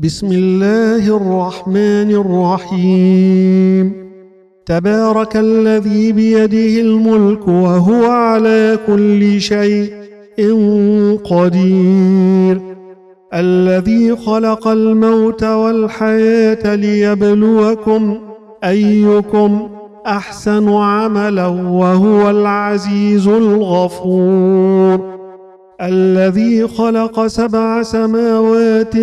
بسم الله الرحمن الرحيم. تبارك الذي بيده الملك وهو على كل شيء قدير. الذي خلق الموت والحياة ليبلوكم أيكم أحسن عملا وهو العزيز الغفور. الذي خلق 7 سماوات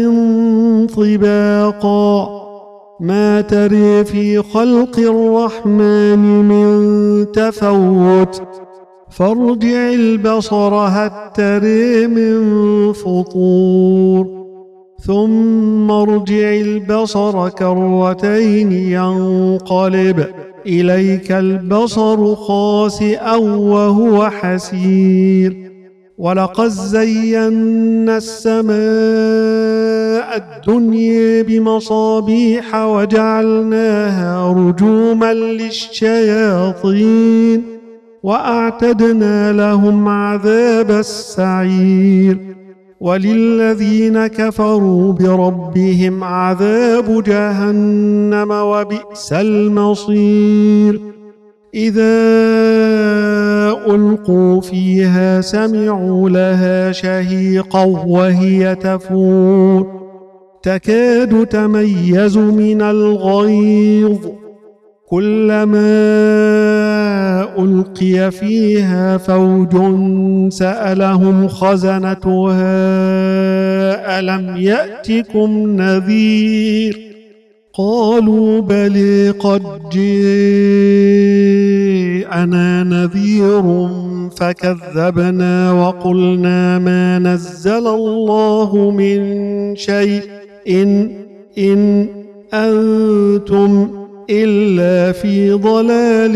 طباقا ما تري في خلق الرحمن من تفوت فارجع البصر هل تري من فطور ثم ارجع البصر كرتين ينقلب إليك البصر خاسئا وهو حسير. ولقد زينا السماء الدنيا بمصابيح وجعلناها رجوما للشياطين وأعتدنا لهم عذاب السعير. وللذين كفروا بربهم عذاب جهنم وبئس المصير. إذا ألقوا فيها سمعوا لها شهيقا وهي تفور تكاد تميز من الغيظ كلما ألقي فيها فوج سألهم خزنتها ألم يأتكم نذير قالوا بلى قد جاءنا نذير فكذبنا وقلنا ما نزل الله من شيء إن أنتم إلا في ضلال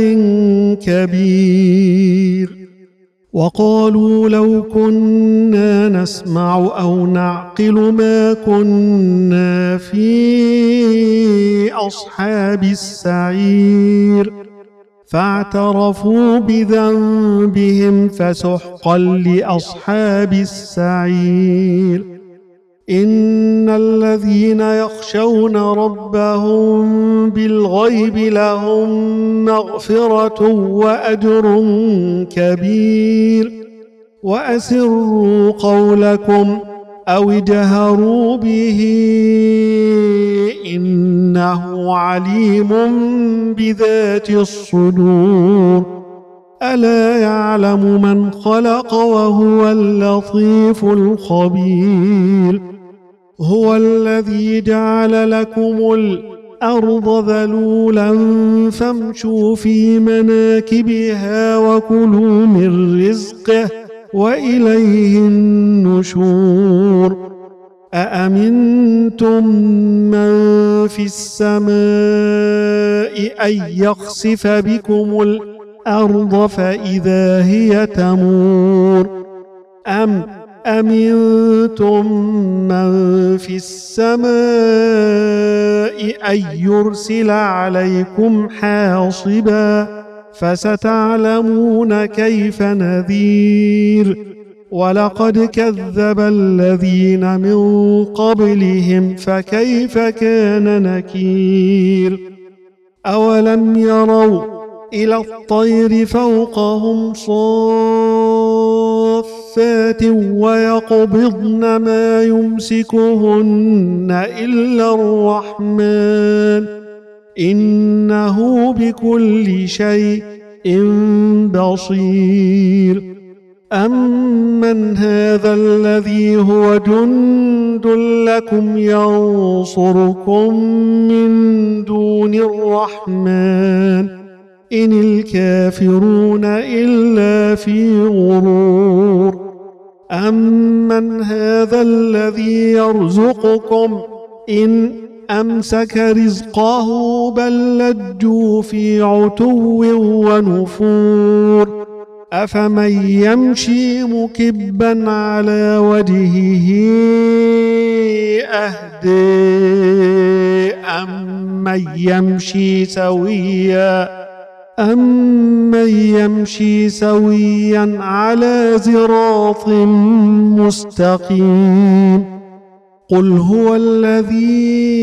كبير. وقالوا لو كنا نسمع أو نعقل ما كنا في أصحاب السعير فاعترفوا بذنبهم فسحقا لأصحاب السعير. إن الذين يخشون ربهم بالغيب لهم مغفرة وأجر كبير. وأسروا قولكم أو اجهروا به إنه عليم بذات الصدور. ألا يعلم من خلق وهو اللطيف الخبير. هو الذي جعل لكم الأرض ذلولا فامشوا في مناكبها وكلوا من رزقه وإليه النشور. أأمنتم من في السماء أن يخسف بكم الأرض فإذا هي تمور أم أمنتم من في السماء أن يرسل عليكم حاصبا فستعلمون كيف نذير. ولقد كذب الذين من قبلهم فكيف كان نكير. أولم يروا إلى الطير فوقهم صافات ويقبضن ما يمسكهن إلا الرحمن إنه بكل شيء بصير. أمن هذا الذي هو جند لكم ينصركم من دون الرحمن إن الكافرون إلا في غرور. أمن هذا الذي يرزقكم إن أمسك رزقه بل لجوا في عتو ونفور. أفمن يمشي مكبا على وجهه أهدى أمن يمشي سويا على صراط مستقيم. قل هو الذي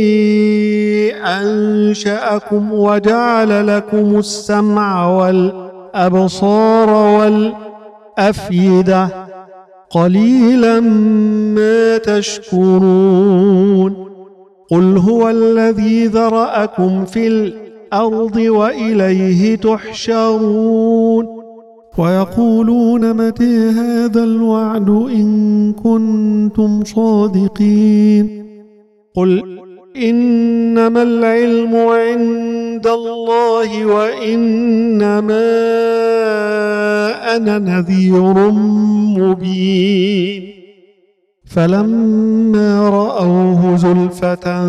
أنشأكم وجعل لكم السمع والأبصار والأفئدة قليلا ما تشكرون قل هو الذي ذرأكم في الأرض وإليه تحشرون ويقولون متى هذا الوعد إن كنتم صادقين قل إنما العلم عند الله وإنما أنا نذير مبين فلما رأوه زلفة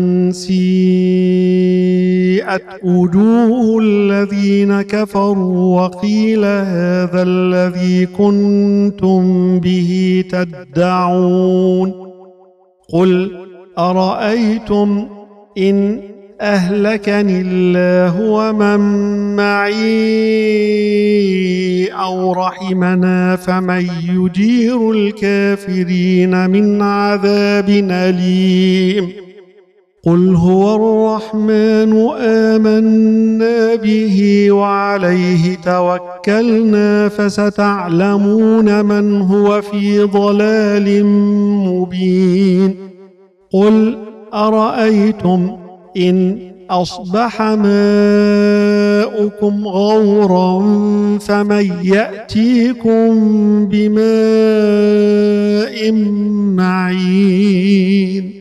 سيئت وجوه الذين كفروا وقيل هذا الذي كنتم به تدعون قل أرأيتم إن أهلكني الله ومن معي أو رحمنا فمن يجير الكافرين من عذاب أليم قل هو الرحمن آمنا به وعليه توكلنا فستعلمون من هو في ضلال مبين قل أرأيتم إن أصبح ماؤكم غورا فمن يأتيكم بماء معين